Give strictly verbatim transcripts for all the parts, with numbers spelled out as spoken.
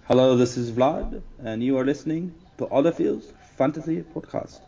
Hello, this is Vlad, and you are listening to Oliver's Fantasy Podcast.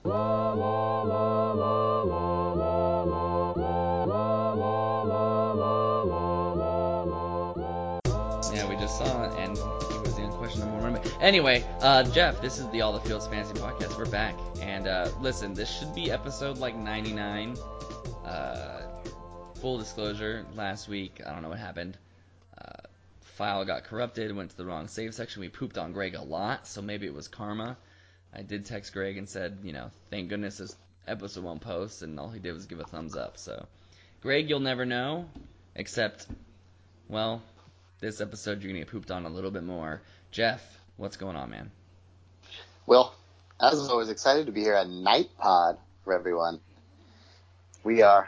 Yeah, we just saw it, and he was the unquestionable number. Anyway, uh, Jeff, this is the All the Fields Fantasy Podcast. We're back, and uh, listen, this should be episode like ninety-nine. Uh, full disclosure, last week, I don't know what happened. Uh, file got corrupted, went to the wrong save section. We pooped on Greg a lot, so maybe it was karma. I did text Greg and said, you know, thank goodness this episode won't post, and all he did was give a thumbs up. So, Greg, you'll never know, except, well, this episode you're going to get pooped on a little bit more. Jeff, what's going on, man? Well, as always, excited to be here at Night Pod for everyone. We are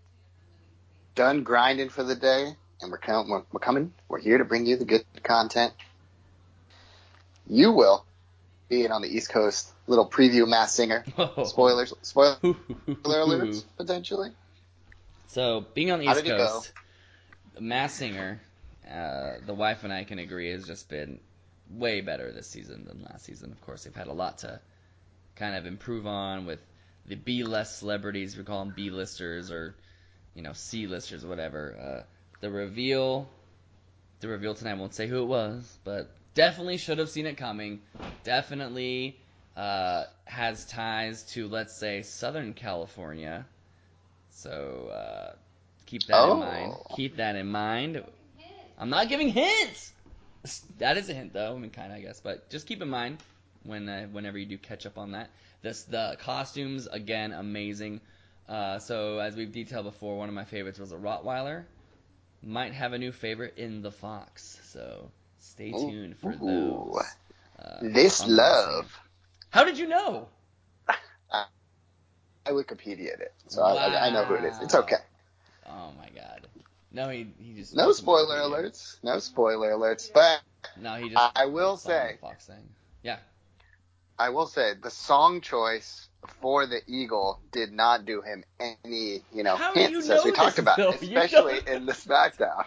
done grinding for the day, and we're, com- we're, we're coming. We're here to bring you the good content. You will, being on the East Coast, little preview Mass Singer. Oh. Spoilers, spoiler alerts, potentially. So, being on the How East did it Coast, Mass Singer, uh, the wife and I can agree, has just been way better this season than last season. Of course, they've had a lot to kind of improve on with the B-list celebrities. We call them B-listers or, you know, C-listers, whatever. Uh, the reveal, the reveal tonight, I won't say who it was, but definitely should have seen it coming. Definitely uh, has ties to, let's say, Southern California. So uh, keep that Oh. in mind. Keep that in mind. I'm not giving hints. That is a hint, though. I mean, kind of, I guess. But just keep in mind when uh, whenever you do catch up on that. This the costumes again amazing. Uh, so as we've detailed before, one of my favorites was a Rottweiler. Might have a new favorite in the Fox. So stay tuned for Ooh. those. Uh, This on the Mass Singer. love. How did you know? I Wikipedia'd it, so I, I, I know who it is. It's okay. Oh my god. No, he he just No went to spoiler Wikipedia. alerts. No spoiler alerts. But No, he just. I will saw the say, Fox thing. Yeah. I will say, the song choice for the Eagle did not do him any, you know, How do hints, you as know we talked this, about, Bill? You especially don't- in the SmackDown.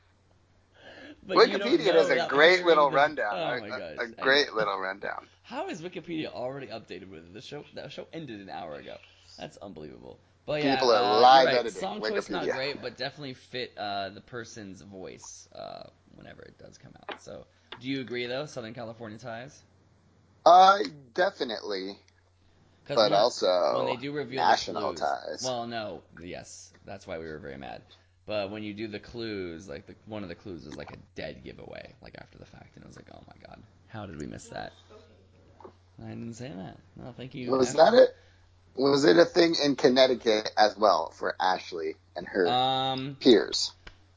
But you don't Wikipedia know does a without great hearing little the- rundown. Oh a, my a- gosh. a I great know. little rundown. How is Wikipedia already updated with it? The show that show ended an hour ago. That's unbelievable. But yeah, People are uh, live you're right. editing Song choice not Wikipedia. great, but definitely fit uh, the person's voice uh, whenever it does come out. So, do you agree though? Southern California ties. Uh, definitely. 'Cause But when, also when they do reveal national the clues, ties. well, no, yes, that's why we were very mad. But when you do the clues, like the, one of the clues is like a dead giveaway, like after the fact, and I was like, oh my god, how did we miss that? I didn't say that. No, thank you. Was Ashley. that it? Was it a thing in Connecticut as well for Ashley and her Um, peers?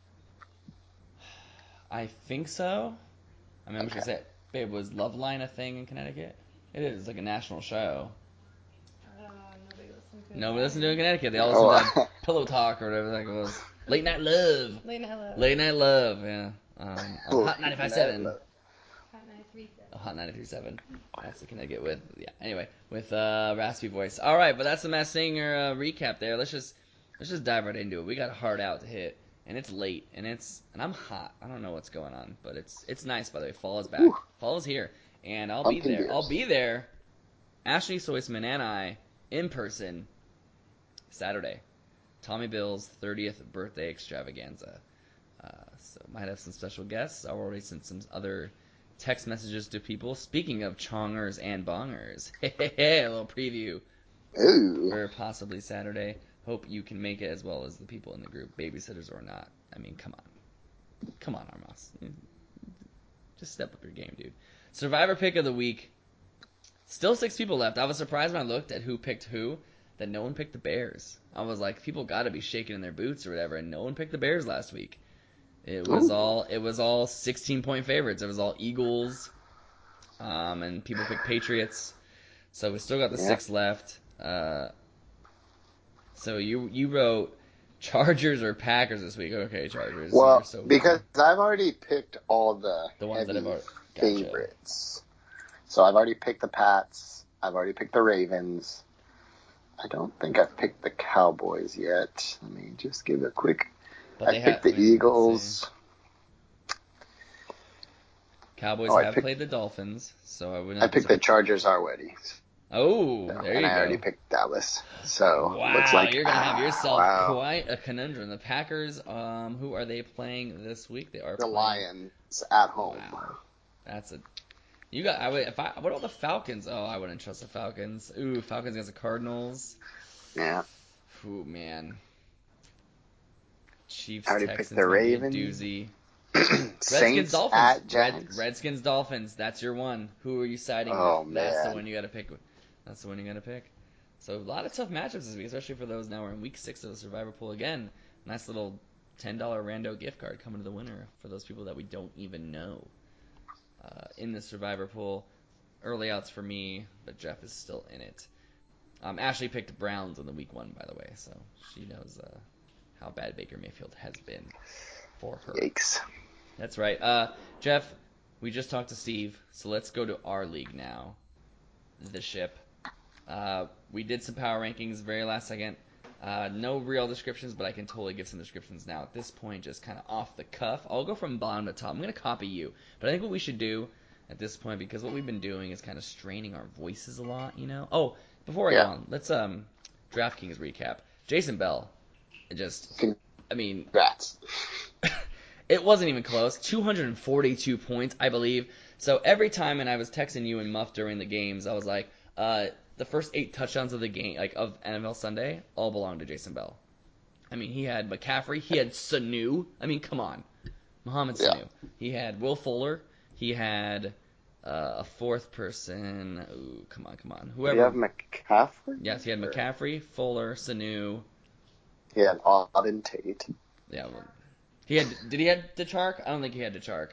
I think so. I mean, I'm just Okay. gonna say, babe, was Loveline a thing in Connecticut? It is it's like a national show. Uh, nobody listened to it. Nobody listened to it in Connecticut. They all Oh, listened to Pillow Talk or whatever the heck it was. Late Night Love. Late Night Love. Late Night Love, yeah. Um, on Hot ninety-five point seven. Hot ninety-three point seven. Oh, Hot ninety-three point seven. That's the Connecticut with, yeah. Anyway, with uh, raspy voice. All right, but that's the Masked Singer uh, recap there. Let's just let's just dive right into it. We got a hard out to hit, and it's late, and it's and I'm hot. I don't know what's going on, but it's it's nice by the way. Fall is back. Whew. Fall is here, and I'll Pumpkin be there. beers. I'll be there. Ashley Soisman and I in person Saturday. Tommy Bill's thirtieth birthday extravaganza. Uh, so might have some special guests. I already sent some other text messages to people. Speaking of chongers and bongers, a little preview Ooh. for possibly Saturday. Hope you can make it as well as the people in the group, babysitters or not. I mean, come on. Come on, Armas. Just step up your game, dude. Survivor pick of the week. Still six people left. I was surprised when I looked at who picked who that no one picked the Bears. I was like, people got to be shaking in their boots or whatever, and no one picked the Bears last week. It was Ooh. all it was all sixteen point favorites. It was all Eagles, um, and people picked Patriots. So we still got the Yeah. six left. Uh, so you you wrote Chargers or Packers this week? Okay, Chargers. Well, You're so because I've already picked all the, The ones that heavy have already- gotcha. favorites. So I've already picked the Pats. I've already picked the Ravens. I don't think I've picked the Cowboys yet. Let me just give a quick. But I they picked ha- the I mean, let's Eagles. Cowboys Oh, I have picked- played the Dolphins, so I would I not. picked the Chargers already. Oh, So, there and you I go. already picked Dallas. So Wow, looks like you're gonna have ah, yourself wow. quite a conundrum. The Packers, um, who are they playing this week? They are The playing. Lions at home. Wow, that's a. You got. I would. If I. What about the Falcons? Oh, I wouldn't trust the Falcons. Ooh, Falcons against the Cardinals. Yeah. Ooh, man. Chiefs, I already Texans, picked the might be a Ravens. doozy. Redskins, Saints Dolphins. at Jags. Red, Redskins, Dolphins. That's your one. Who are you siding Oh, with? That's the man. one you got to pick. That's the one you got to pick. So a lot of tough matchups this week, especially for those now we're in week six of the Survivor Pool again. Nice little ten dollar rando gift card coming to the winner for those people that we don't even know. Uh, in the Survivor Pool, early outs for me, but Jeff is still in it. Um, Ashley picked Browns in the week one, by the way, so she knows uh, how bad Baker Mayfield has been for her. Yikes. That's right. Uh, Jeff, we just talked to Steve, so let's go to our league now. The ship. Uh, we did some power rankings very last second. Uh, no real descriptions, but I can totally give some descriptions now. At this point, just kind of off the cuff. I'll go from bottom to top. I'm going to copy you. But I think what we should do at this point, because what we've been doing is kind of straining our voices a lot, you know? Oh, before I Yeah. go on, let's um DraftKings recap. Jason Bell, it just, I mean, Congrats. it wasn't even close. two hundred forty-two points, I believe. So every time, and I was texting you and Muff during the games, I was like, uh, the first eight touchdowns of the game, like of N F L Sunday, all belong to Jason Bell. I mean, he had McCaffrey, he had Sanu. I mean, come on, Mohamed Yeah. Sanu. He had Will Fuller. He had uh, a fourth person. Ooh, come on, come on, Do whoever. you have McCaffrey? Yes, he had Or- McCaffrey, Fuller, Sanu. He had Auden Tate. Yeah, well, he had. Did he have DeChark? I don't think he had DeChark.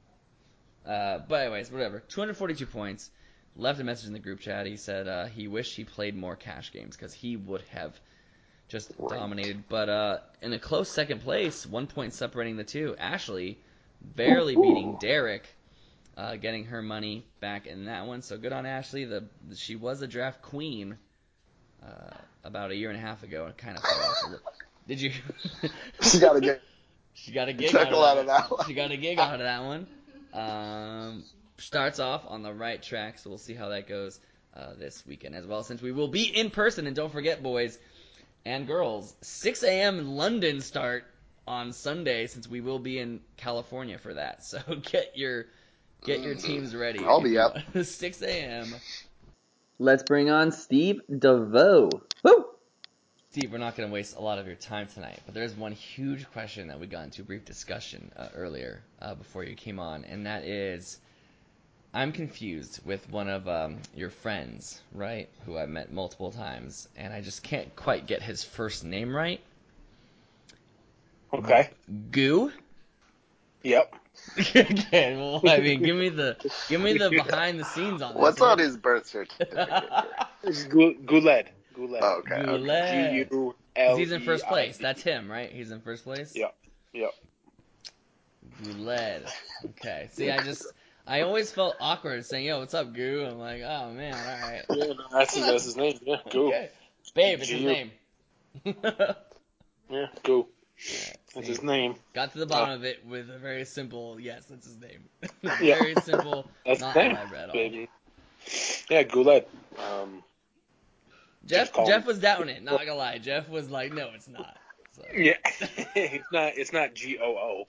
Uh, but anyways, whatever. two hundred forty-two points. Left a message in the group chat. He said uh, he wished he played more cash games because he would have just Right. dominated. But uh, in a close second place, one point separating the two. Ashley barely beating Derek, uh, getting her money back in that one. So good on Ashley. The she was a draft queen uh, about a year and a half ago and kind of fell off a little. Did you? She got to get She got a gig chuckle out out of of that. that one. She got a gig out of that one. Um, starts off on the right track, so we'll see how that goes uh, this weekend as well. Since we will be in person, and don't forget, boys and girls, six a.m. London start on Sunday, since we will be in California for that. So get your get your teams ready. I'll be up. six a.m. Let's bring on Steve DeVoe. Woo! Steve, we're not going to waste a lot of your time tonight, but there's one huge question that we got into a brief discussion uh, earlier uh, before you came on, and that is, I'm confused with one of um, your friends, right, who I've met multiple times, and I just can't quite get his first name right. Okay. Goo? Yep. Okay, well, I mean, give me the give me the behind the scenes on this. What's What- on his birth certificate here? It's Gu- Guled. Guled. Oh, okay. okay. Goulet. G U 'Cause L E I D. he's in first place. That's him, right? He's in first place? Yep. Yep. Goulet. Okay. See, I just, I always felt awkward saying, yo, what's up, Goo? I'm like, oh, man, all right. Yeah, no, that's, his, that's his name. Yeah, go. Okay. Babe, it's his G- name. Yeah, go. Alright, That's see, his name. got to the bottom of it with a very simple, yes, that's his name. Yeah. Very simple, That's not his name, elaborate at all. baby. Yeah, Guled. Um, Jeff, Just call Jeff him- was doubting it, not gonna lie. Jeff was like, no, it's not. So. yeah. it's not. It's not G O O.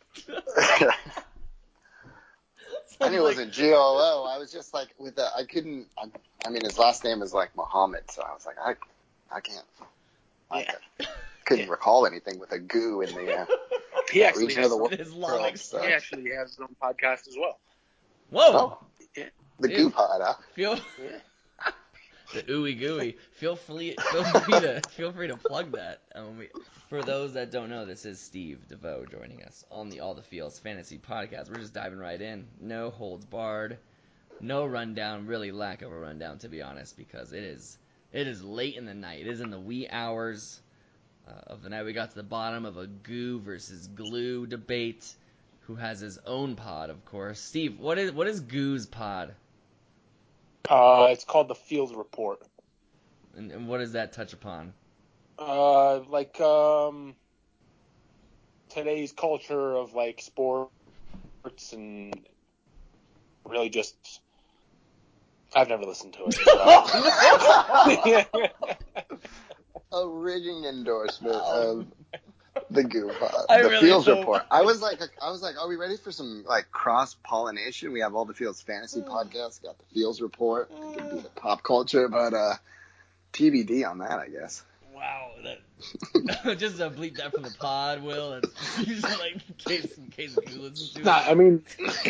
I knew it Like, wasn't G O O. I was just like, with the, I couldn't, I, I mean, his last name is like Muhammad, so I was like, I, I can't, I Yeah. couldn't recall anything with a goo in the uh, He actually region has. of the world. Islamic so- He actually has his own podcast as well. Whoa! Oh, Yeah. the Dude. goo pod, huh? Feel Yeah. the ooey gooey. Feel free, feel free to feel free to plug that. Um, we, for those that don't know, this is Steve DeVoe joining us on the All the Fields Fantasy Podcast. We're just diving right in, no holds barred, no rundown. Really lack of a rundown, to be honest, because it is it is late in the night. It is in the wee hours uh, of the night. We got to the bottom of a goo versus glue debate. Who has his own pod, of course. Steve, what is what is Goo's pod? Uh, it's called the Field Report. And, and what does that touch upon? Uh, like um, today's culture of like sports and really just I've never listened to it. So. A ringing endorsement of the Goo Pod, I the really Fields hope- Report. I was like, I was like, are we ready for some like cross pollination? We have all the Fields fantasy podcasts, got the Fields Report, it could be the pop culture, but uh, T B D on that, I guess. Wow, that just uh, bleep that from the pod, Will. And just like in case, in case you listen to it. Nah, I mean,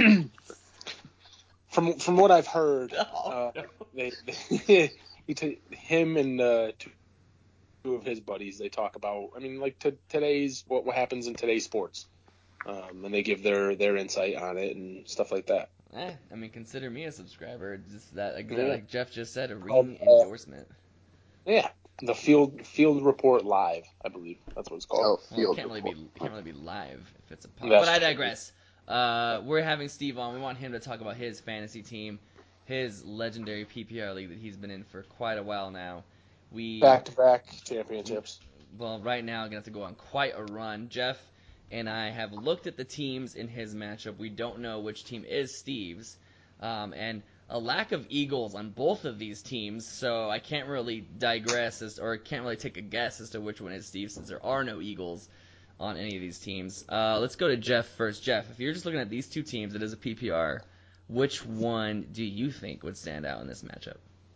from from what I've heard, Oh, uh, no. they, they he t- him and uh, two of his buddies, they talk about, I mean, like to today's what what happens in today's sports, um, and they give their their insight on it and stuff like that. Eh, I mean, consider me a subscriber. Just that, like, Yeah. like Jeff just said, a ring uh, endorsement. Yeah, the Field Field Report Live, I believe that's what it's Oh, called. Well, it Field can't really Report. be it can't really be live if it's a pod. That's But I true. digress. Uh, we're having Steve on. We want him to talk about his fantasy team, his legendary P P R league that he's been in for quite a while now. We Back to back championships. well, right now, gonna have to go on quite a run. Jeff and I have looked at the teams in his matchup. We don't know which team is Steve's, um, and a lack of Eagles on both of these teams. So I can't really digress as, or can't really take a guess as to which one is Steve's, since there are no Eagles on any of these teams. Uh, let's go to Jeff first. Jeff, if you're just looking at these two teams, it is a P P R. Which one do you think would stand out in this matchup?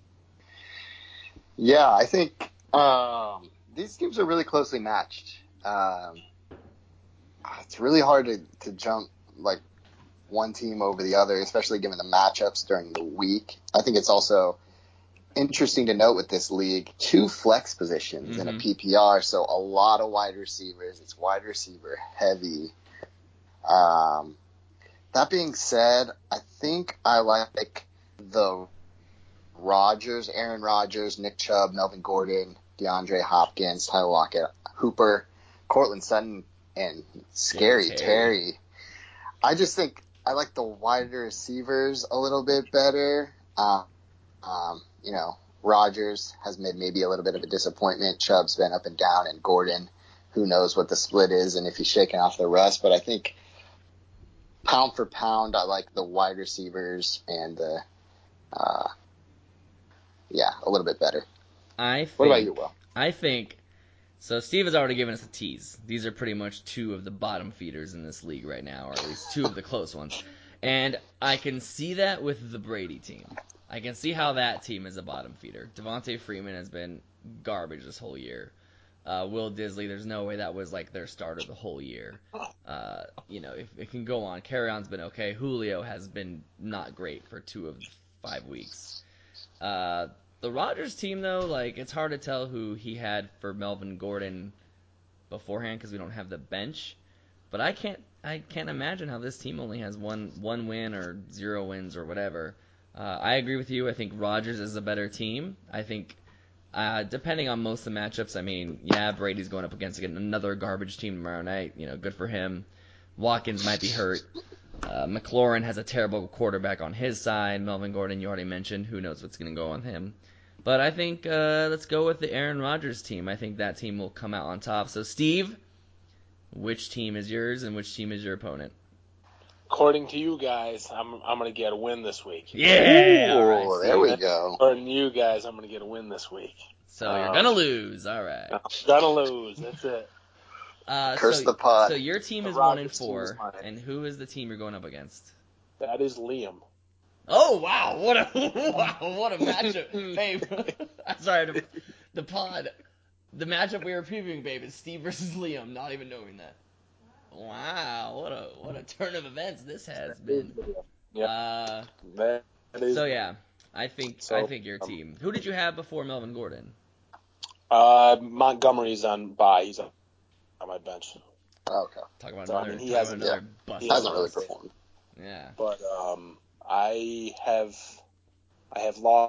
Yeah, I think um, these teams are really closely matched. Um, it's really hard to, to jump like one team over the other, especially given the matchups during the week. I think it's also interesting to note with this league, two flex positions Mm-hmm. in a P P R, so a lot of wide receivers. It's wide receiver heavy. Um, that being said, I think I like the Rodgers, Aaron Rodgers, Nick Chubb, Melvin Gordon, DeAndre Hopkins, Tyler Lockett, Hooper, Cortland Sutton, and Scary Terry. Terry. I just think I like the wide receivers a little bit better. Um, um, you know, Rodgers has made maybe a little bit of a disappointment. Chubb's been up and down, and Gordon, who knows what the split is and if he's shaking off the rust. But I think pound for pound, I like the wide receivers and the, uh, yeah, a little bit better. I think, What about you, Will? I think so. Steve has already given us a tease. These are pretty much two of the bottom feeders in this league right now, or at least two of the close ones. And I can see that with the Brady team. I can see how that team is a bottom feeder. Devontae Freeman has been garbage this whole year. Uh, Will Disley, there's no way that was like their starter the whole year. Uh, you know, if it can go on. Carry-on's been okay. Julio has been not great for two of five weeks. Uh, the Rodgers team, though, like, it's hard to tell who he had for Melvin Gordon beforehand because we don't have the bench. But I can't, I can't imagine how this team only has one, one win or zero wins or whatever. Uh, I agree with you. I think Rodgers is a better team. I think, uh, depending on most of the matchups, I mean, yeah, Brady's going up against again, another garbage team tomorrow night. You know, good for him. Watkins might be hurt. Uh, McLaurin has a terrible quarterback on his side. Melvin Gordon, you already mentioned. Who knows what's going to go on him. But I think uh, let's go with the Aaron Rodgers team. I think that team will come out on top. So, Steve, which team is yours and which team is your opponent? According to you guys, I'm I'm gonna get a win this week. Yeah! Ooh, All right, there Steve. we go. According to you guys, I'm gonna get a win this week. So you're Um, going to lose. All right. I'm gonna lose. That's it. Uh, Curse so, the pod. So your team The is one and Rodgers team four, is mine. and who is the team you're going up against? That is Liam. Oh wow! What a wow! What a matchup, babe. I'm sorry, the, the pod, the matchup we were previewing, babe, is Steve versus Liam. Not even knowing that. Wow! What a what a turn of events this has been. Yep. Uh, That is. so yeah, I think So, I think your um, team. Who did you have before Melvin Gordon? Uh, Montgomery's on bye. He's on on my bench. Okay. Talk about So, I another, mean, he talk about hasn't- another yeah. bust. He Hasn't really Yeah. performed. Yeah. But um, I have I have lost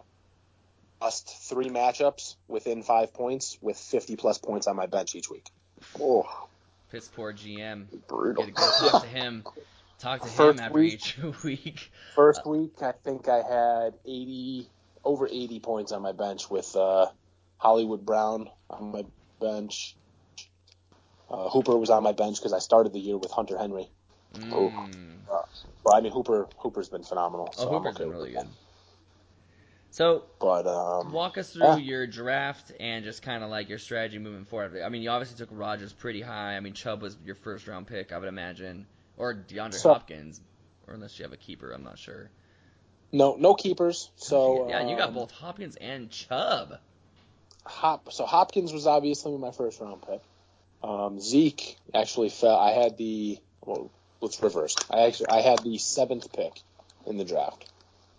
three matchups within five points with fifty plus points on my bench each week. Oh, Piss poor G M. brutal. Get to go talk to him. Talk to him First after week- each week. First week, I think I had eighty over eighty points on my bench with uh, Hollywood Brown on my bench. Uh, Hooper was on my bench because I started the year with Hunter Henry. Mm. Uh, well, I mean, Hooper Hooper's been phenomenal. Oh, So Hooper's I'm okay been really with good. So, that. But um, walk us through yeah. your draft and just kind of like your strategy moving forward. I mean, you obviously took Rodgers pretty high. I mean, Chubb was your first round pick, I would imagine, or DeAndre So- Hopkins, or unless you have a keeper, I'm not sure. no no keepers. So yeah, you got um, both Hopkins and Chubb. Hop. So Hopkins was obviously my first round pick. Um, Zeke actually fell. I had the well, let's reverse. I actually I had the seventh pick in the draft,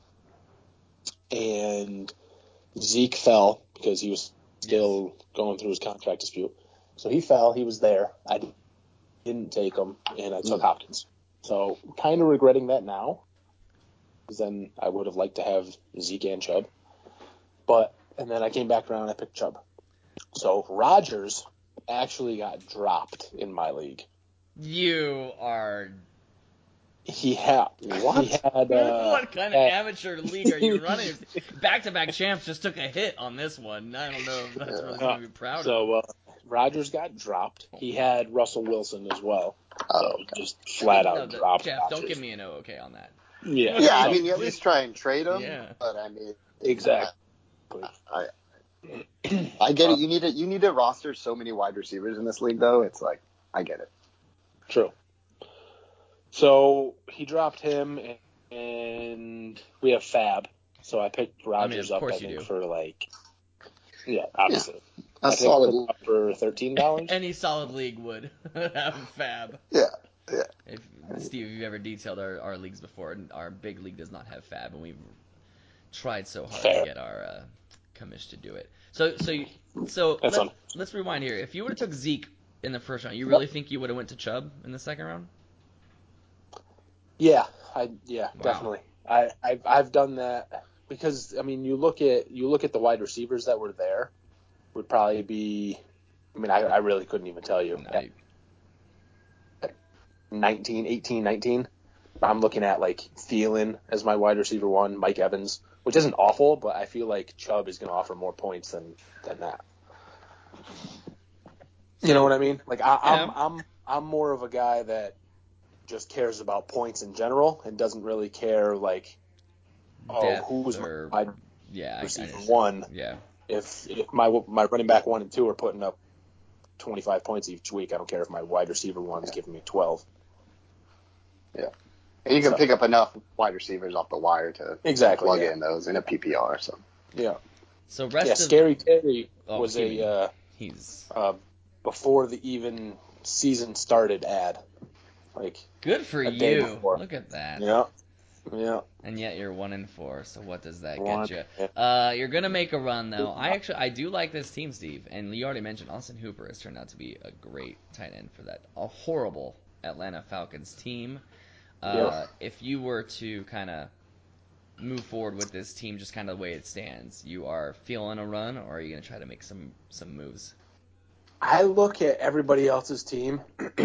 and Zeke fell because he was still yes. going through his contract dispute. So he fell. He was there. I didn't take him, and I took mm. Hopkins. So kind of regretting that now, because then I would have liked to have Zeke and Chubb. But and then I came back around and I picked Chubb. So Rodgers actually got dropped in my league. You are. He had what? He had, uh, what kind of amateur league are you running? Back-to-back champs just took a hit on this one. I don't know if that's really something to be proud so, of. So uh, Rodgers got dropped. He had Russell Wilson as well. Oh, so okay. just flat no, out the, dropped. Jeff, Rodgers. don't give me an O okay on that. Yeah. Yeah, I mean, you at least try and trade him. Yeah. But I mean, exactly. I, I, I get it. You need to you need to roster so many wide receivers in this league, though. It's like I get it. True. So he dropped him, and, and we have Fab. So I picked Rodgers I mean, up, I think, for like, yeah, obviously. Yeah. A I solid picked up for thirteen dollars. Any solid league would have Fab. Yeah, yeah. If Steve, if you've ever detailed our, our leagues before, our big league does not have Fab, and we've tried so hard Fair. to get our uh, commish to do it. So, so, you, so let's, let's rewind here. If you would have took Zeke in the first round, you really think you would have went to Chubb in the second round? Yeah, I yeah, wow. definitely. I I've, I've done that because I mean you look at you look at the wide receivers that were there would probably be. I mean I, I really couldn't even tell you. No, you... nineteen, eighteen, nineteen I'm looking at like Thielen as my wide receiver one, Mike Evans, which isn't awful, but I feel like Chubb is going to offer more points than than that. You know what I mean? Like I, yeah. I'm I'm I'm more of a guy that just cares about points in general and doesn't really care like, oh, Depth who's or, my yeah, receiver I, I one? Yeah. If if my my running back one and two are putting up twenty-five points each week, I don't care if my wide receiver one is giving me twelve. Yeah. And you can so, pick up enough wide receivers off the wire to exactly, plug yeah. in those in a P P R. So yeah. So rest yeah, of Scary Terry oh, was he, a uh, he's uh, before the even season started ad. Like good for a day you. before. Look at that. Yeah. Yeah. And yet you're one and four. So what does that One, get you? yeah. Uh, you're gonna make a run though. I actually I do like this team, Steve. And you already mentioned Austin Hooper has turned out to be a great tight end for that a horrible Atlanta Falcons team. Uh, Yeah. If you were to kind of move forward with this team, just kind of the way it stands, you are feeling a run, or are you gonna try to make some some moves? I look at everybody else's team,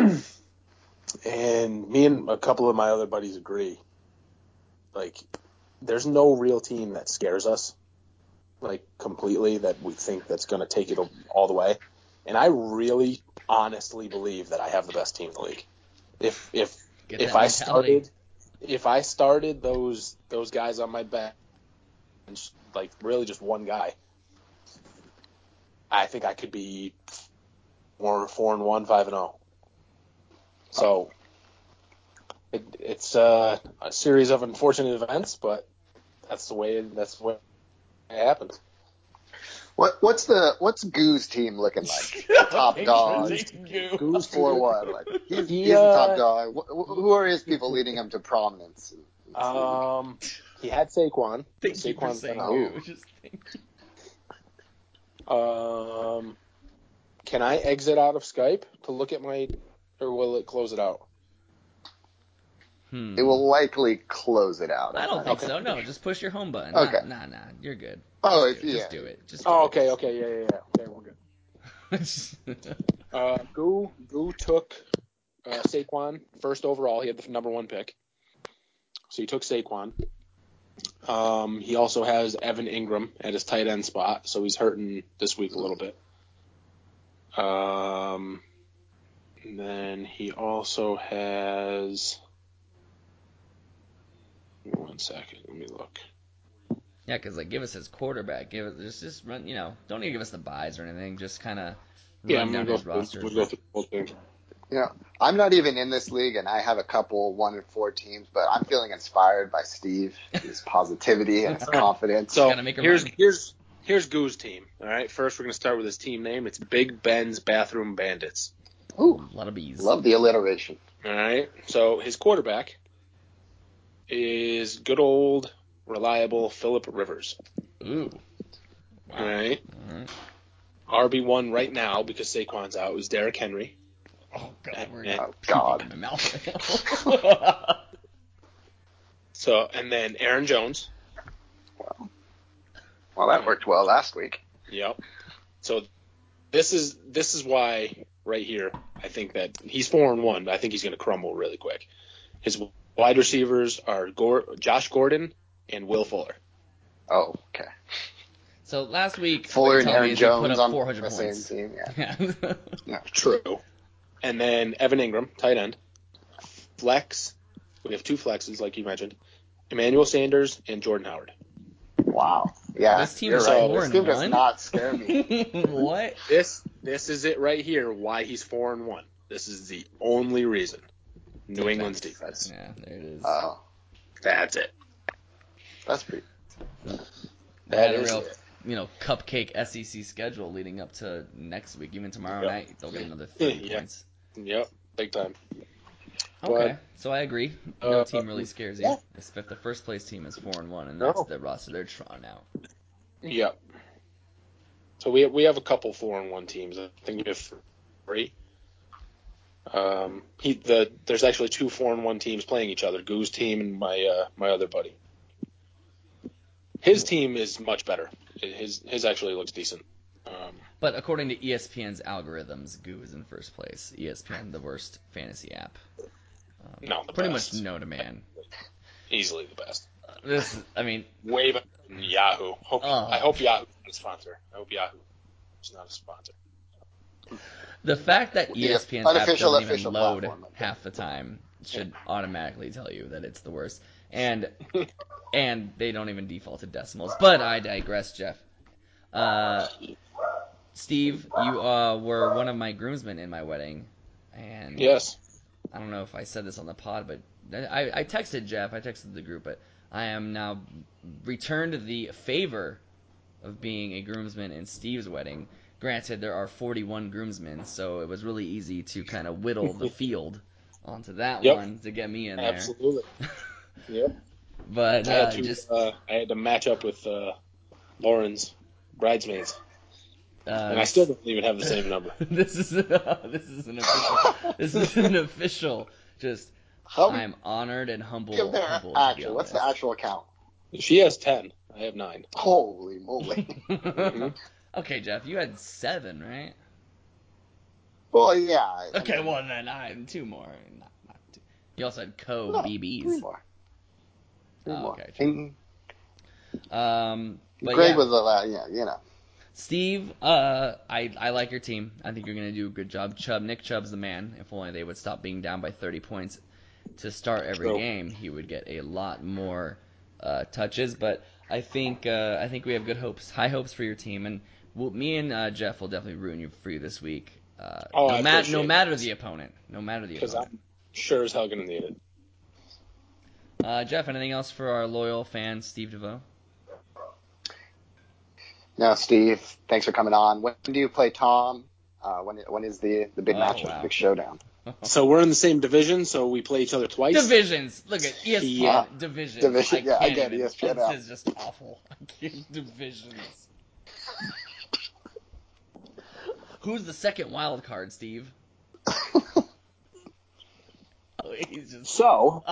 and me and a couple of my other buddies agree. Like, there's no real team that scares us, like, completely, that we think that's going to take it all the way. And I really, honestly believe that I have the best team in the league. If if Get if that I mentality. started, if I started those those guys on my bench, like really just one guy, I think I could be four four and one, five and zero. So it, it's uh, a series of unfortunate events, but that's the way that's the way it happens. what what's the what's Goo's team looking like? Top dog. Goo's for what? Like he's, he, he's the top uh, dog. Wh- Who are his people leading him to prominence? Um, he had Saquon. Thank you for Saquon's saying been Goo. Just think. Um, can I exit out of Skype to look at my, or will it close it out? Hmm. It will likely close it out. I don't think Okay. so. No, just push your home button. Okay. Nah, nah, nah. You're good. Oh, Just if do it. yeah. Just do it. Just do Oh, it. okay, okay, yeah, yeah, yeah. Okay, we're good. Uh, Goo, Goo took uh, Saquon first overall. He had the number one pick, so he took Saquon. Um, he also has Evan Ingram at his tight end spot, so he's hurting this week a little bit. Um, And then he also has. Give me one second. Let me look. Yeah, because like, give us his quarterback. Give us just just run. You know, don't even give us the buys or anything. Just kind of Yeah, run I'm down gonna go his through, roster. we'll go through the whole thing. Yeah, I'm not even in this league, and I have a couple one and four teams, but I'm feeling inspired by Steve, his positivity and his confidence. So Gotta make a here's run. here's here's Goo's team. All right, first we're gonna start with his team name. It's Big Ben's Bathroom Bandits. Ooh, A lot of bees. love the alliteration. All right, so his quarterback is good old reliable Phillip Rivers. Ooh. Wow. All right, All right. R B one right now because Saquon's out is Derrick Henry. Oh god, we're And- Oh God. in my mouth right now. So and then Aaron Jones. Well, well, that worked well last week. Yep. So this is this is why right here I think that he's four and one, but I think he's going to crumble really quick. His wide receivers are Gor- Josh Gordon and Will Fuller. Oh, okay. So last week, Fuller what and you're telling me Aaron is he put Jones up on four hundred the same points. team. Yeah. Yeah. True. And then Evan Ingram, tight end. Flex. We have two flexes, like you mentioned. Emmanuel Sanders and Jordan Howard. Wow. Yeah. This team you're is right. four This and team does one? not scare me. What? This this is it right here. Why he's four and one. This is the only reason. New England's defense. Yeah, there it is. Oh, That's it. that's pretty. They That had a is real, it. you know, cupcake S E C schedule leading up to next week. Even tomorrow Yep. night, they'll get another thirty Yeah. points. Yep, big time. Okay, so I agree. No uh, team really scares you. yeah. If the first place team is four and one, and No. that's the roster they're trying out. Yep. So we we have a couple four and one teams. I think we have three. Um, he the there's actually two four and one teams playing each other. Goo's team and my uh, my other buddy. His team is much better. His his actually looks decent. Um, But according to E S P N's algorithms, Goo is in first place. E S P N, the worst fantasy app. Um, No, the pretty best. much known to man. easily the best. Uh, This, is- I mean, Way better than Yahoo. Hope, Oh. I hope Yahoo is not a sponsor. I hope Yahoo is not a sponsor. the fact that E S P N's app unofficial doesn't even official load platform. half the time should automatically tell you that it's the worst. And and they don't even default to decimals. But I digress, Jeff. Uh, Steve, you uh, were one of my groomsmen in my wedding, and Yes. I don't know if I said this on the pod, but I, I texted Jeff, I texted the group, but I am now returned the favor of being a groomsman in Steve's wedding. Granted, there are forty-one groomsmen, so it was really easy to kind of whittle the field onto that Yep. one to get me in there. Absolutely. Yep. But I had uh, to just uh, I had to match up with uh, Lauren's bridesmaids, uh, and I still don't even have the same number. this is this is an official. This is an official. Just How many I'm honored and humble. of their humbled, to be actual? What's the honest. actual count? She has ten. I have nine. Holy moly. Mhm. Okay, Jeff, you had seven, right? Well, yeah. I Okay, mean, well then I had two more. Not, not two. You also had co no, B Three Bs. more. Three Oh, more. okay, true. And Um, but Greg yeah, was a lot, yeah, you know. Steve, uh, I I like your team. I think you're gonna do a good job. Chubb, Nick Chubb's the man. If only they would stop being down by thirty points to start every True. game, he would get a lot more uh, touches. But I think uh, I think we have good hopes, high hopes for your team, and we'll, me and uh, Jeff will definitely root you for you this week. Uh, Oh, no, I ma- appreciate no it. matter the opponent, no matter the Because opponent. I'm sure as hell gonna need it. Uh, Jeff, anything else for our loyal fan, Steve DeVoe? No, Steve, thanks for coming on. When do you play Tom? Uh, when when is the the big Oh, match, wow. big showdown? So we're in the same division, so we play each other twice. Divisions. Look at E S P N. Yeah. Divisions. Division, I yeah, I can't get even. E S P N This now. is just awful. I can't. Divisions. Who's the second wild card, Steve? Oh, he's just. So,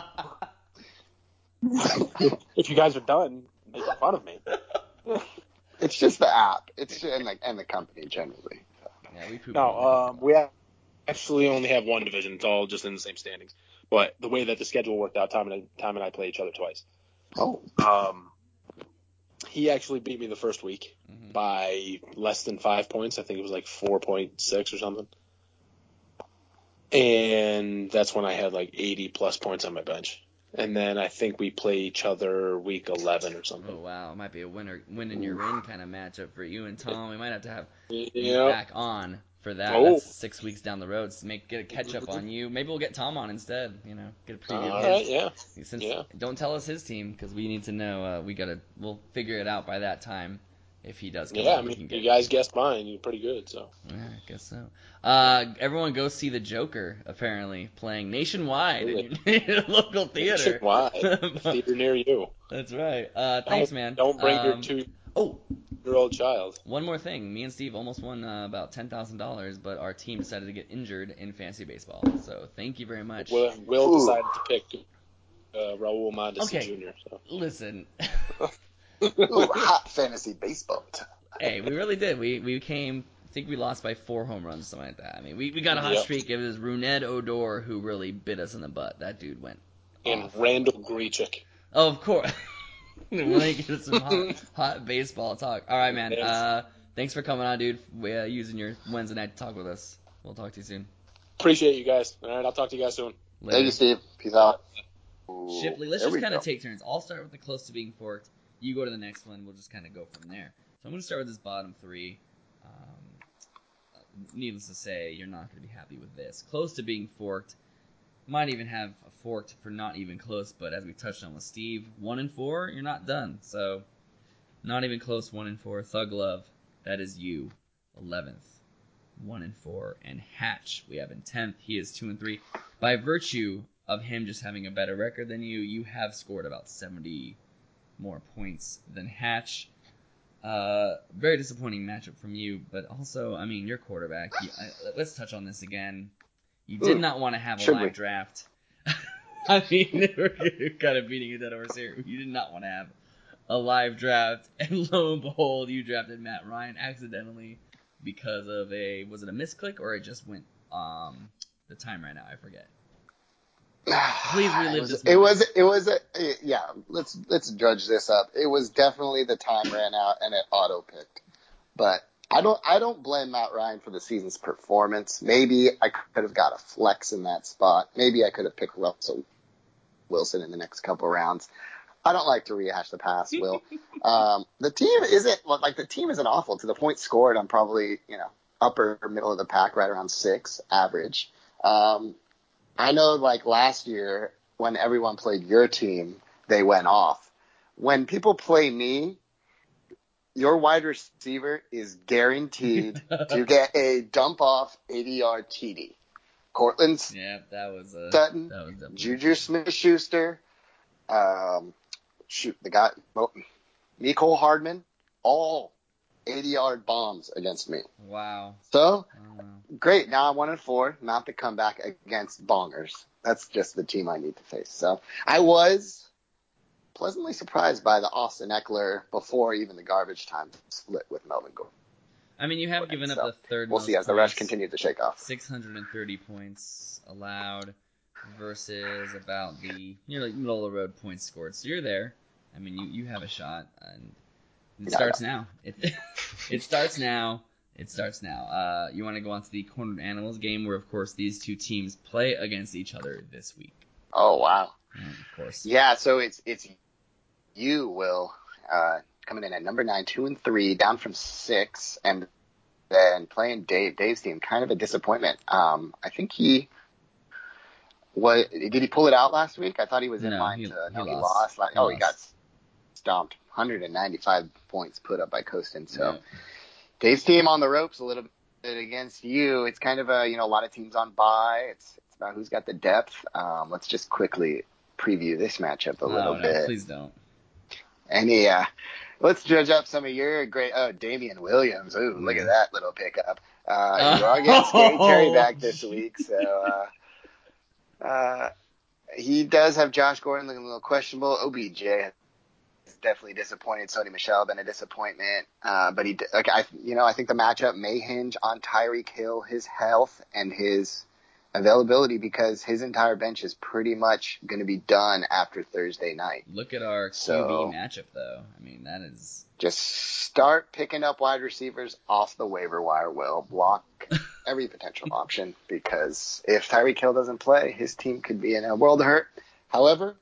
if you guys are done making fun of me, It's just the app. It's just, and like and the company generally. Yeah, we poop. no, um, we actually only have one division. It's all just in the same standings. But the way that the schedule worked out, Tom and I, Tom and I play each other twice. Oh, Um, he actually beat me the first week Mhm. by less than five points. I think it was like four point six or something. and that's when I had like eighty plus points on my bench. And then I think we play each other week eleven or something. Oh wow, it might be a winner, win in your in kind of matchup for you and Tom. We might have to have you Yeah. back on for that. Oh. That's six weeks down the road. So make get a catch up on you. Maybe we'll get Tom on instead. You know, get a preview All of right, his. yeah. Since Yeah. don't tell us his team because we need to know. Uh, we gotta we'll figure it out by that time. If he does come Yeah, on, I we mean, can get you guys guessed mine. You're pretty good, so. Yeah, I guess so. Uh, everyone go see the Joker, apparently, playing nationwide in your local theater. Nationwide. Theater near you. That's right. Uh, thanks, don't, man. Don't bring um, your two Oh, year old child. one more thing. Me and Steve almost won uh, about ten thousand dollars, but our team decided to get injured in fantasy baseball. So thank you very much. Will, Will decided to pick uh, Raul Mondesi Okay. Junior So. Listen. Ooh, hot fantasy baseball time. Hey, we really did. We we came. I think we lost by four home runs, something like that. I mean, we, we got a hot Yep. streak. It was Runed Odor who really bit us in the butt. That dude went And off. Randall Grichuk. Oh, of course. We're gonna get some hot, hot baseball talk. All right, man. Uh, thanks for coming on, dude. We, uh, using your Wednesday night to talk with us. We'll talk to you soon. Appreciate you guys. All right, I'll talk to you guys soon. Later. Thank you, Steve. Peace out. Shipley, let's There just we kind of go. take turns. I'll start with the close to being forked. You go to the next one. We'll just kind of go from there. So I'm going to start with this bottom three. Um, needless to say, you're not going to be happy with this. Close to being forked. Might even have a forked for not even close, but as we touched on with Steve, one and four, you're not done. So, not even close, one and four. Thug Love, that is you, eleventh, one and four. And Hatch, we have in tenth. He is two and three. By virtue of him just having a better record than you, you have scored about seventy more points than Hatch. Uh, very disappointing matchup from you, but also, I mean, your quarterback. You, I, let's touch on this again. You did not want to have a Should live we? draft. I mean, we're kind of beating a dead horse here. You did not want to have a live draft, and lo and behold, you drafted Matt Ryan accidentally because of a, was it a misclick or it just went, um, the time ran out, I forget. Please relive it was, this It moment. was, it was, a, yeah, let's, let's judge this up. It was definitely the time ran out and it auto picked. But I don't, I don't blame Matt Ryan for the season's performance. Maybe I could have got a flex in that spot. Maybe I could have picked Russell Wilson in the next couple rounds. I don't like to rehash the past, Will. um, the team isn't, like, the team isn't awful. To the point scored, I'm probably, you know, upper middle of the pack, right around six average. Um, I know, like, last year when everyone played your team, they went off. When people play me, your wide receiver is guaranteed to get a dump-off eighty-yard T D. Cortland Yeah, that was a, Sutton, that was definitely Juju Smith-Schuster, um, shoot, the guy, Mecole Hardman, all eighty-yard bombs against me. Wow. So, Wow. great. Now I'm one and four. Not to come back against bongers. That's just the team I need to face. So I was pleasantly surprised by the Austin Eckler before even the garbage time split with Melvin Gordon. I mean, you have given up So, the third We'll most see as the rush points. continues to shake off. six hundred thirty points allowed versus about the you're like middle of the road points scored. So you're there. I mean, you, you have a shot, and it Yeah, starts now. It it starts now. It starts now. Uh, you want to go on to the Cornered Animals game, where of course these two teams play against each other this week. Oh wow. And of course. Yeah. So it's it's you, Will, uh, coming in at number nine, two and three, down from six, and then playing Dave. Dave's team, kind of a disappointment. Um, I think he. What did he pull it out last week? I thought he was in No, line he- to. he No, he lost. lost. Like, He oh, he got lost. stomped. one hundred ninety-five points put up by Kostin. So Yeah. Dave's team on the ropes a little bit against you. It's kind of a you know a lot of teams on bye. It's it's about who's got the depth. Um, let's just quickly preview this matchup a little Oh, no, bit. please don't. And yeah, let's judge up some of your great. Oh, Damian Williams. Ooh, look at that little pickup. Uh, you are getting Scary Terry back this week, so uh, uh, he does have Josh Gordon looking a little questionable. O B J is definitely disappointed. Sony Michel been a disappointment, uh, but he, like I, you know, I think the matchup may hinge on Tyreek Hill, his health, and his availability because his entire bench is pretty much going to be done after Thursday night. Look at our Q B So- matchup, though. I mean, that is. Just start picking up wide receivers off the waiver wire, Will. Block every potential option because if Tyreek Hill doesn't play, his team could be in a world of hurt. However,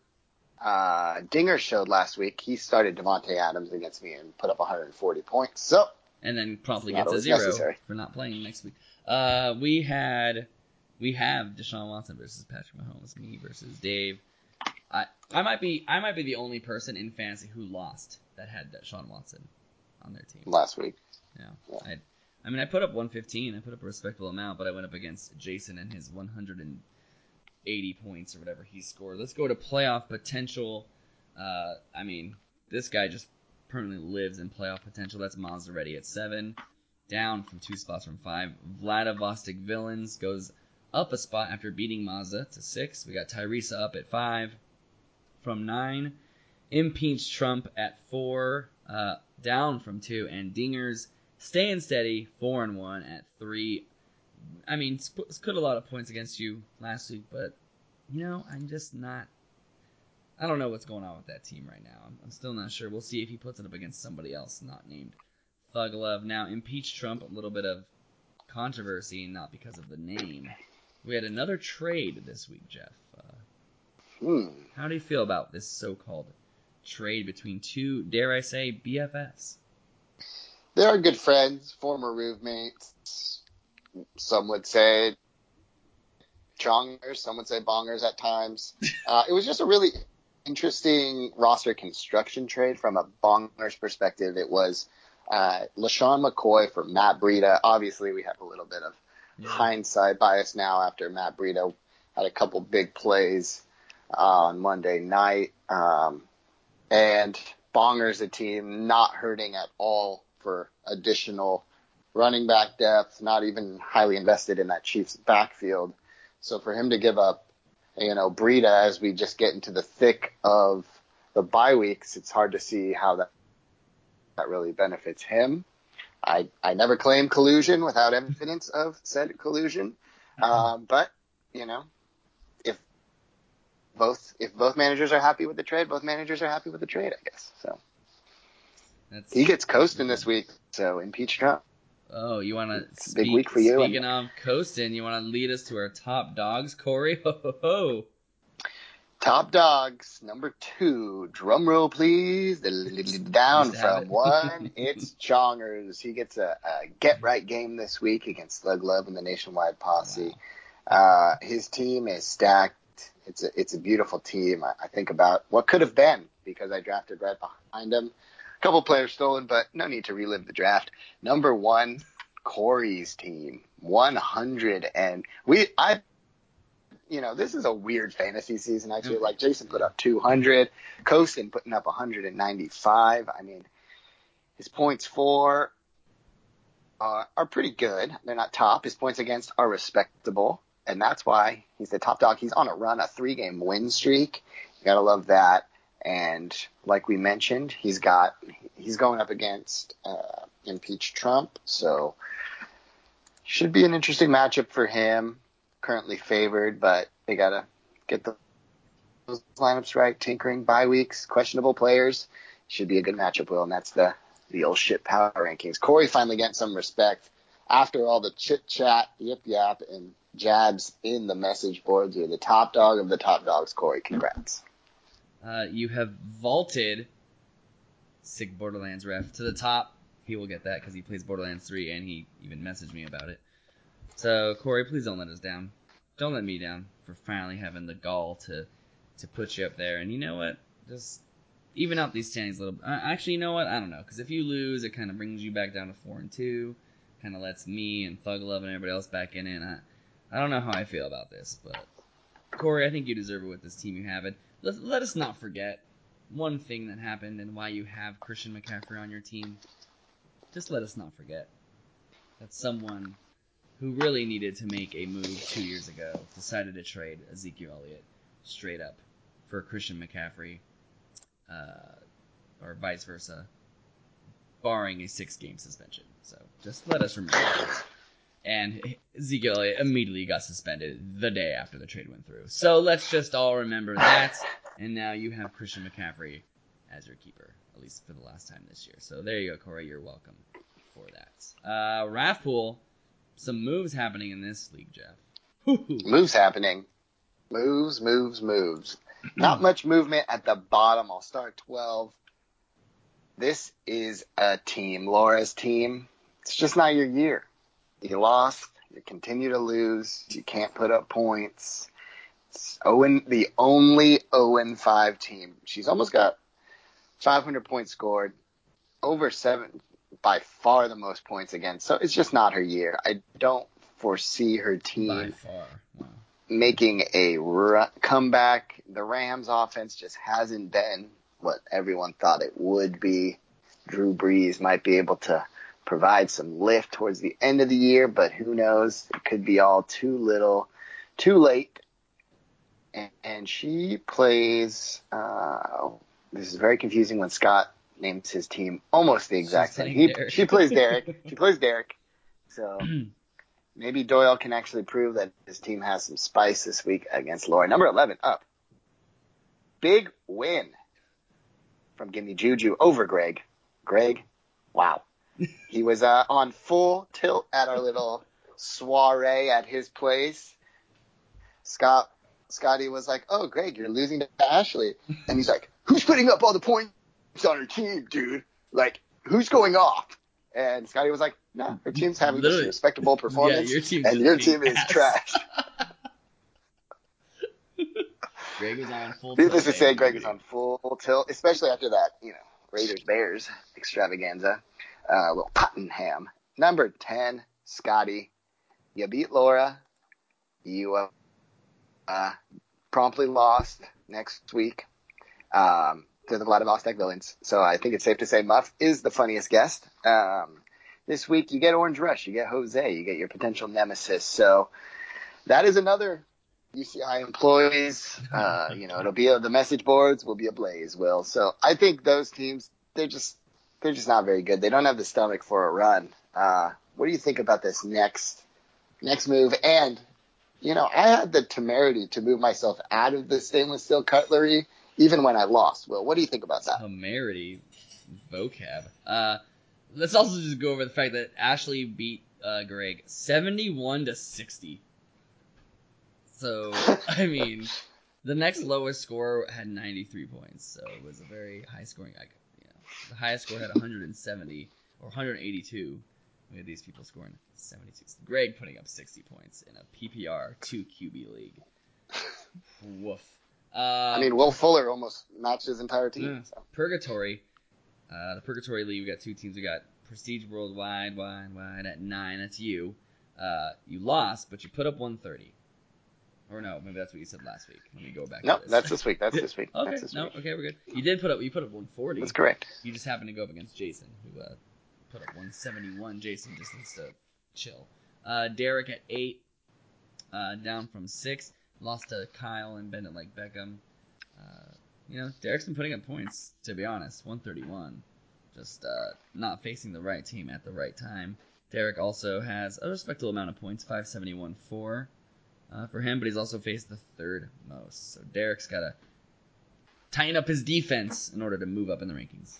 uh, Dinger showed last week he started Devontae Adams against me and put up one hundred forty points. So and then promptly not gets a always zero necessary. for not playing next week. Uh, we had we have Deshaun Watson versus Patrick Mahomes, me versus Dave. I I might be I might be the only person in fantasy who lost that had Deshaun Watson on their team last week. Yeah, Yeah. I I mean I put up one fifteen. I put up a respectable amount, but I went up against Jason and his one hundred eighty points or whatever he scored. Let's go to playoff potential. Uh, I mean, this guy just permanently lives in playoff potential. That's Maserati at seven, down from two spots from five. Vladivostok Villains goes up a spot after beating Mazda to six. We got Tyrese up at five from nine. Impeach Trump at four, uh, down from two, and Dingers staying steady, four and one at three. I mean, scored a lot of points against you last week, but you know, I'm just not. I don't know what's going on with that team right now. I'm, I'm still not sure. We'll see if he puts it up against somebody else not named Thug Love. Now, Impeach Trump, a little bit of controversy, not because of the name. We had another trade this week, Jeff. Uh, Hmm. How do you feel about this so-called trade between two, dare I say, B F Fs? They are good friends, former roommates. Some would say chongers, some would say bongers at times. Uh, it was just a really interesting roster construction trade from a bonger's perspective. It was uh, LaShawn McCoy for Matt Breida. Obviously, we have a little bit of yeah. hindsight bias now after Matt Breida had a couple big plays uh, on Monday night. Um, and Bonger's a team not hurting at all for additional running back depth, not even highly invested in that Chiefs backfield. So for him to give up, you know, Breida as we just get into the thick of the bye weeks, it's hard to see how that that really benefits him. I, I never claim collusion without evidence of said collusion. Um, but, you know, if both if both managers are happy with the trade, both managers are happy with the trade, I guess. So That's he gets coasting this week, so impeach Trump. Oh, you want to It's a speak, big week for you. Speaking and, of coasting, you want to lead us to our top dogs, Corey? Ho, ho, ho. Top dogs, number two. Drum roll, please. Down from one, it's Chongers. He gets a, a get-right game this week against Slug Love and the Nationwide Posse. Wow. Uh, his team is stacked. It's a, it's a beautiful team. I, I think about what could have been because I drafted right behind him. A couple players stolen, but no need to relive the draft. Number one, Corey's team. one hundred. And we, I, you know, this is a weird fantasy season, I feel like. Jason put up two hundred. Kostin putting up one hundred ninety-five. I mean, his points for uh, are pretty good. They're not top. His points against are respectable. And that's why he's the top dog. He's on a run, a three-game win streak. You got to love that. And like we mentioned, he's got he's going up against uh, Impeach Trump. So should be an interesting matchup for him. Currently favored, but they got to get the, those lineups right. Tinkering, bye weeks, questionable players. Should be a good matchup, Will, and that's the, the old shit power rankings. Corey finally getting some respect after all the chit-chat, yip-yap, and jabs in the message boards. You're the top dog of the top dogs, Corey. Congrats. Uh, you have vaulted Sick Borderlands Ref to the top. He will get that because he plays Borderlands three, and he even messaged me about it. So, Corey, please don't let us down. Don't let me down for finally having the gall to to put you up there. And you know what? Just even out these standings a little bit. Uh, actually, you know what? I don't know. Because if you lose, it kind of brings you back down to four and two. Kind of lets me and Thug Love and everybody else back in it. I, I don't know how I feel about this. But, Corey, I think you deserve it with this team you have. It. Let, let us not forget one thing that happened and why you have Christian McCaffrey on your team. Just let us not forget that someone who really needed to make a move two years ago decided to trade Ezekiel Elliott straight up for Christian McCaffrey, uh, or vice versa, barring a six-game suspension. So just let us remember that. And Ezekiel Elliott immediately got suspended the day after the trade went through. So let's just all remember that. And now you have Christian McCaffrey as your keeper, at least for the last time this year. So there you go, Corey. You're welcome for that. Uh, Raff Pool some moves happening in this league, Jeff. Woo-hoo. Moves happening. Moves, moves, moves. Not much movement at the bottom. I'll start twelve. This is a team, Laura's team. It's just not your year. You lost. You continue to lose. You can't put up points. It's Owen, the only oh and five team. She's almost got five hundred points scored. Over seven, by far the most points again. So it's just not her year. I don't foresee her team By far. Wow. making a ru- comeback. The Rams offense just hasn't been what everyone thought it would be. Drew Brees might be able to provide some lift towards the end of the year, but who knows? It could be all too little, too late. And, and she plays, uh, this is very confusing when Scott names his team almost the exact She's same. playing He, Derek. she plays Derek. She plays Derek. So maybe Doyle can actually prove that his team has some spice this week against Laura. Number eleven up. Big win from Gimme Juju over Greg. Greg, wow. He was uh, on full tilt at our little soiree at his place. Scott, Scotty was like, "Oh, Greg, you're losing to Ashley." And he's like, "Who's putting up all the points on her team, dude? Like, who's going off?" And Scotty was like, "No, her team's having just Literally. a respectable performance, Yeah, your team's and just your being team is ass." trash." Greg was on full Needless to tilt, say, baby. Greg is on full tilt, especially after that, you know, Raiders-Bears extravaganza. Uh, little Tottenham. Number ten, Scotty. You beat Laura. You uh, uh, promptly lost next week um, to the Vladivostok Villains. So I think it's safe to say Muff is the funniest guest. Um, this week you get Orange Rush. You get Jose. You get your potential nemesis. So that is another U C I employees. Uh, you know, it'll be a, the message boards will be ablaze, Will. So I think those teams, they're just they're just not very good. They don't have the stomach for a run. Uh, what do you think about this next next move? And you know, I had the temerity to move myself out of the stainless steel cutlery even when I lost. Will, what do you think about that? Temerity vocab. Uh, let's also just go over the fact that Ashley beat uh, Greg seventy-one to sixty. So, I mean, the next lowest score had ninety-three points, so it was a very high scoring. Like, you know, the highest score had one hundred seventy or one hundred eighty-two. We had these people scoring seventy-six. Greg putting up sixty points in a P P R two Q B league. Woof. Uh, I mean, Will Fuller almost matched his entire team. yeah. So. Purgatory. Uh, the Purgatory League, we got two teams. We got Prestige Worldwide, wide, wide at nine. That's you. Uh, you lost, but you put up one thirty. Or no, maybe that's what you said last week. Let me go back No, to this. that's this week. That's this week. Okay, That's this no, week. okay, we're good. You did put up, you put up one forty. That's correct. You just happened to go up against Jason, who uh, put up one seventy-one. Jason just needs to chill. Uh, Derek at eight, uh, down from six. Lost to Kyle and Bennett like Beckham. Uh, you know, Derek's been putting up points, to be honest. one thirty-one. Just uh, not facing the right team at the right time. Derek also has a respectable amount of points, five seventy-one four uh, for him, but he's also faced the third most. So Derek's got to tighten up his defense in order to move up in the rankings.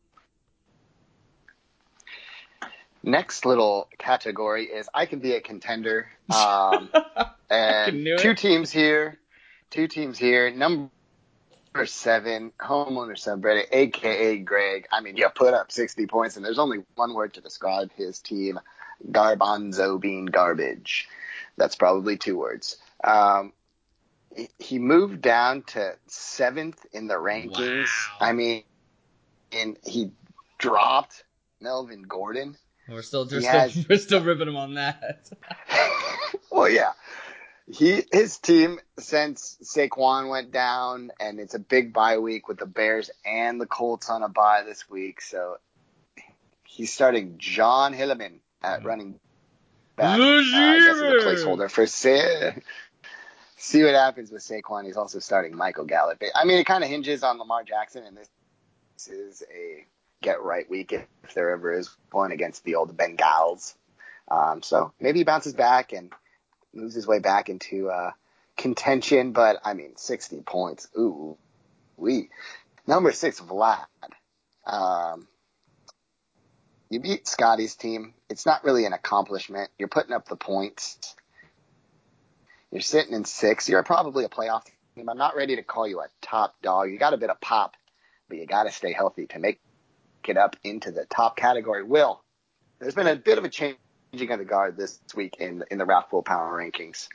Next little category is I can be a contender. Um, and do it. two teams here. Two teams here. Number seven, homeowner subreddit, a k a. Greg. I mean, you put up sixty points, and there's only one word to describe his team. Garbanzo bean garbage. That's probably two words. Um, he moved down to seventh in the rankings. Wow. I mean, and he dropped Melvin Gordon. We're still, we're He still, has- we're still ripping him on that. Well, yeah. He his team, since Saquon went down, and it's a big bye week with the Bears and the Colts on a bye this week, so he's starting John Hilleman at running back. Uh, I guess as a placeholder for Sa- see what happens with Saquon. He's also starting Michael Gallup. I mean, it kind of hinges on Lamar Jackson, and this is a get right week if there ever is one against the old Bengals. Um, so maybe he bounces back and moves his way back into uh, contention, but I mean, sixty points. Ooh, we number six, Vlad. Um, You beat Scotty's team. It's not really an accomplishment. You're putting up the points. You're sitting in six. You're probably a playoff team. I'm not ready to call you a top dog. You got a bit of pop, but you got to stay healthy to make it up into the top category. Will, there's been a bit of a changing of the guard this week in in the Ralph Pool Power Rankings.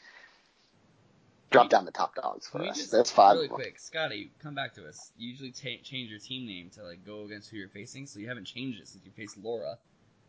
Drop down the top dogs for Can us. we just, There's five really of them. quick, Scotty, come back to us. You usually ta change your team name to like go against who you're facing, so you haven't changed it since you faced Laura.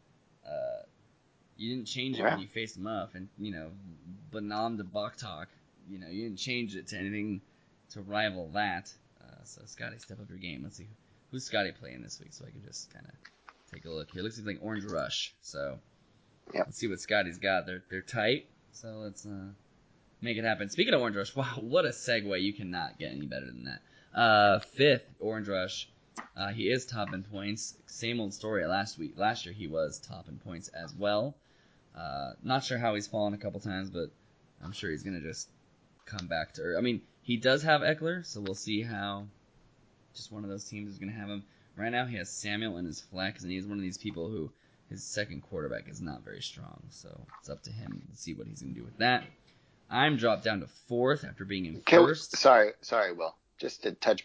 Uh, you didn't change it Yeah. when you faced Muff, and you know, Banam to Baktok. You know, you didn't change it to anything to rival that. Uh, so Scotty, step up your game. Let's see who's Scotty playing this week, so I can just kind of take a look here. Looks like Orange Rush. So Yep. let's see what Scotty's got. They're they're tight, so let's uh, make it happen. Speaking of Orange Rush, wow, what a segue! You cannot get any better than that. Uh, fifth, Orange Rush. Uh, he is top in points. Same old story last week. Last year he was top in points as well. Uh, not sure how he's fallen a couple times, but I'm sure he's gonna just come back to. Or, I mean, he does have Eckler, so we'll see how. Just one of those teams is gonna have him. Right now he has Samuel in his flex, and he's one of these people who his second quarterback is not very strong. So it's up to him to see what he's gonna do with that. I'm dropped down to fourth after being in Can we- first. sorry, sorry, Will. Just to touch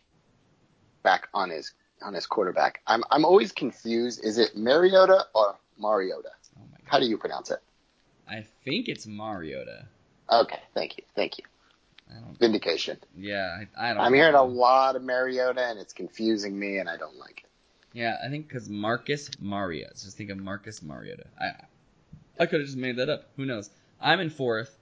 back on his on his quarterback. I'm I'm always confused. Is it Mariota or Mariota? Oh my How god. do you pronounce it? I think it's Mariota. Okay, thank you, thank you. I don't. Vindication. Yeah, I, I don't. I'm hearing a know. lot of Mariota, and it's confusing me, and I don't like it. Yeah, I think because Marcus Mariota. Just think of Marcus Mariota. I I could have just made that up. Who knows? I'm in fourth.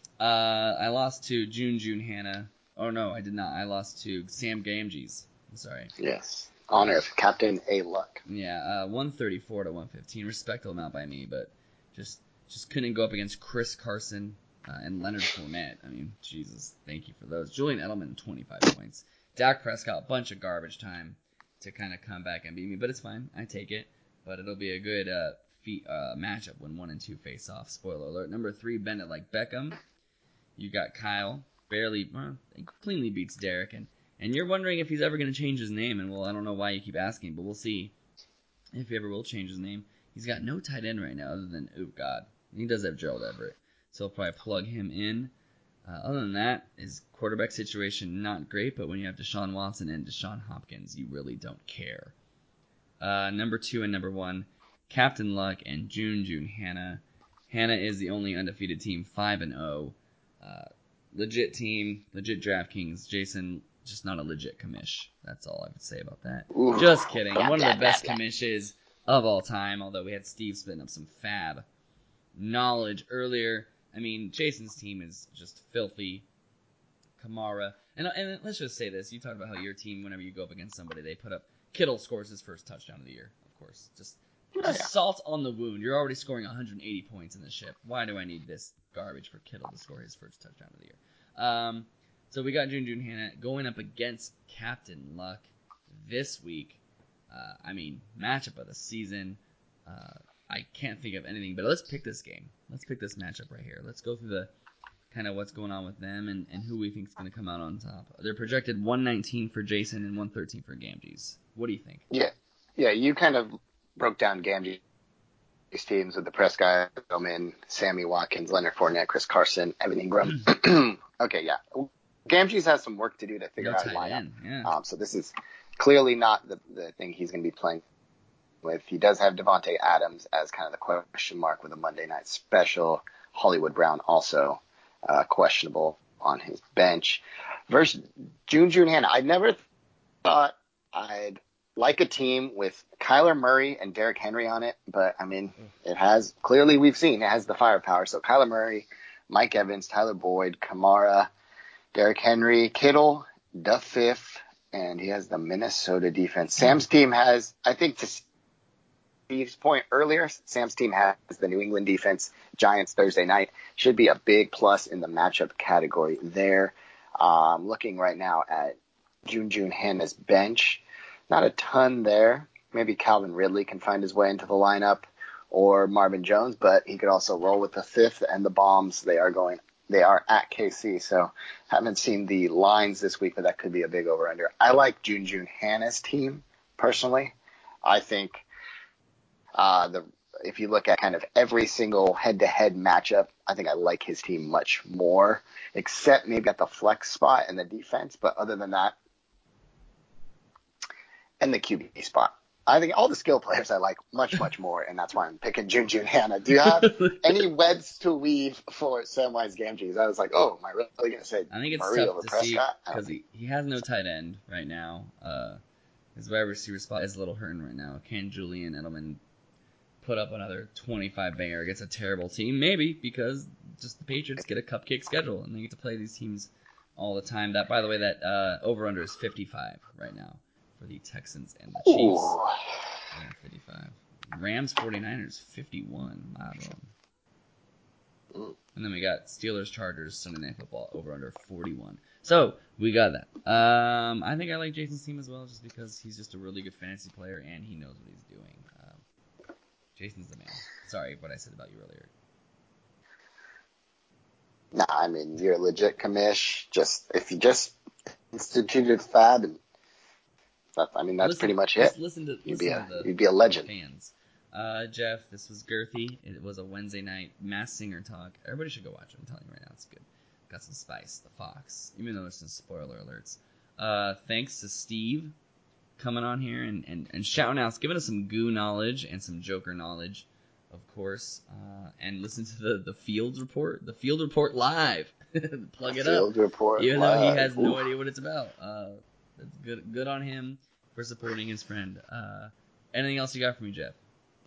Uh, I lost to June June Hannah. Oh no, I did not. I lost to Sam Gamgees. I'm sorry. Yes. Honor of Captain A. Luck. Yeah, uh, one thirty-four to one fifteen. Respectable amount by me, but just just couldn't go up against Chris Carson uh, and Leonard Fournette. I mean, Jesus, thank you for those. Julian Edelman, twenty-five points. Dak Prescott, bunch of garbage time to kind of come back and beat me, but it's fine. I take it. But it'll be a good uh, feat, uh, matchup when one and two face off. Spoiler alert. Number three, Bennett like Beckham. You got Kyle, barely, well, cleanly beats Derek, and and you're wondering if he's ever going to change his name, and well, I don't know why you keep asking, but we'll see if he ever will change his name. He's got no tight end right now other than, oh god, he does have Gerald Everett, so I'll probably plug him in. Uh, other than that, his quarterback situation not great, but when you have Deshaun Watson and Deshaun Hopkins, you really don't care. Uh, number two and number one, Captain Luck and June June Hannah. Hannah is the only undefeated team, five and oh. Uh, legit team, legit DraftKings. Jason, just not a legit commish. That's all I would say about that. Ooh. Just kidding. Blah, One of blah, the best blah, blah. commishes of all time, although we had Steve spitting up some fab knowledge earlier. I mean, Jason's team is just filthy. Kamara. And, and let's just say this. You talked about how your team, whenever you go up against somebody, they put up... Kittle scores his first touchdown of the year, of course. Just, Oh, just yeah. salt on the wound. You're already scoring one hundred eighty points in the ship. Why do I need this garbage for Kittle to score his first touchdown of the year? Um, so we got June June Hannah going up against Captain Luck this week. Uh, I mean, matchup of the season. Uh, I can't think of anything, but let's pick this game. Let's pick this matchup right here. Let's go through the kind of what's going on with them and, and who we think is going to come out on top. They're projected one nineteen for Jason and one thirteen for Gamgees. What do you think? Yeah. Yeah, you kind of broke down Gamgee's teams with the Prescott, Edelman, Sammy Watkins, Leonard Fournette, Chris Carson, Evan Ingram. Okay, yeah. Gamgee's has some work to do to figure No out his tight lineup. end, yeah. Um, so this is clearly not the, the thing he's going to be playing with. He does have Devontae Adams as kind of the question mark with a Monday night special. Hollywood Brown also uh, questionable on his bench. Versus June June Hannah. I never thought I'd like a team with Kyler Murray and Derrick Henry on it, but I mean, it has, clearly we've seen, it has the firepower. So Kyler Murray, Mike Evans, Tyler Boyd, Kamara, Derrick Henry, Kittle, the fifth, and he has the Minnesota defense. Sam's team has, I think to Steve's point earlier, Sam's team has the New England defense, Giants Thursday night. Should be a big plus in the matchup category there. Um, looking right now at June June Hannah's bench. Not a ton there. Maybe Calvin Ridley can find his way into the lineup, or Marvin Jones, but he could also roll with the fifth and the bombs. They are going, they are at K C, so haven't seen the lines this week, but that could be a big over-under. I like June June Hannah's team, personally. I think Uh, the if you look at kind of every single head-to-head matchup, I think I like his team much more, except maybe at the flex spot and the defense. But other than that, and the Q B spot, I think all the skill players I like much, much more, and that's why I'm picking Junjun Hannah. Do you have any webs to weave for Samwise Gamgee? I was like, oh, am I really going to say I think it's Murray tough over to Prescott? see because he, he has no tight end right now. Uh, his wide receiver spot is a little hurting right now. Can Julian Edelman put up another twenty-five banger against a terrible team? Maybe, because just the Patriots get a cupcake schedule and they get to play these teams all the time. That, by the way, that uh, over-under is fifty-five right now for the Texans and the Chiefs. Ooh. Yeah, fifty-five. Rams forty-niners fifty-one. Wow. And then we got Steelers Chargers Sunday Night Football over under forty-one. So we got that. Um, I think I like Jason's team as well, just because he's just a really good fantasy player and he knows what he's doing. Um, Jason's the man. Sorry what I said about you earlier. Nah, I mean, you're a legit commish. Just if you just instituted Fab, and that, I mean, that's listen, pretty much just it. Listen to, You'd listen be a to the, you'd be a legend. Fans. Uh, Jeff, this was girthy. It was a Wednesday night Mass Singer talk. Everybody should go watch it. I'm telling you right now, it's good. Got some spice. The Fox, even though there's some spoiler alerts. Uh, thanks to Steve coming on here and, and, and shouting out, giving us some goo knowledge and some Joker knowledge, of course. Uh, and listen to the, the Fields Report. The Field Report live. Plug it Field up. Report Even though live. he has no Oof. idea what it's about. Uh, that's good. Good on him for supporting his friend. Uh, anything else you got for me, Jeff?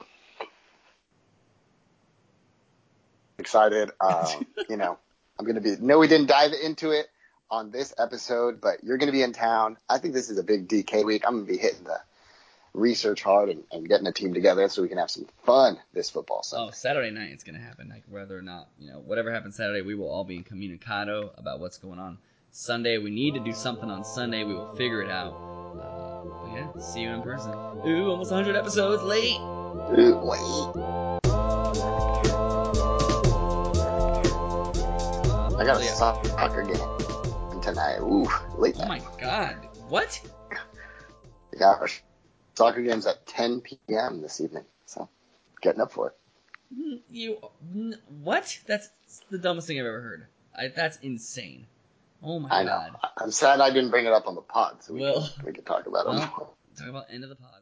Excited. Um, you know, I'm going to be, no, we didn't dive into it on this episode, but you're going to be in town. I think this is a big D K week. I'm going to be hitting the research hard and, and getting a team together so we can have some fun this football Sunday. Oh, Saturday night it's going to happen. Like, whether or not, you know, whatever happens Saturday, we will all be incommunicado about what's going on. Sunday, we need to do something on Sunday. We will figure it out. Uh, but yeah, see you in person. Ooh, almost one hundred episodes late. Ooh, wait. I got a Yeah. soccer game tonight. Ooh, late Oh night. my god. What? Yeah, our soccer game's at ten p.m. this evening, so getting up for it. You. What? That's the dumbest thing I've ever heard. I, that's insane. Oh my I know. god. I'm sad I didn't bring it up on the pod, so we, Well, can, we can talk about it well, more. talk about end of the pod.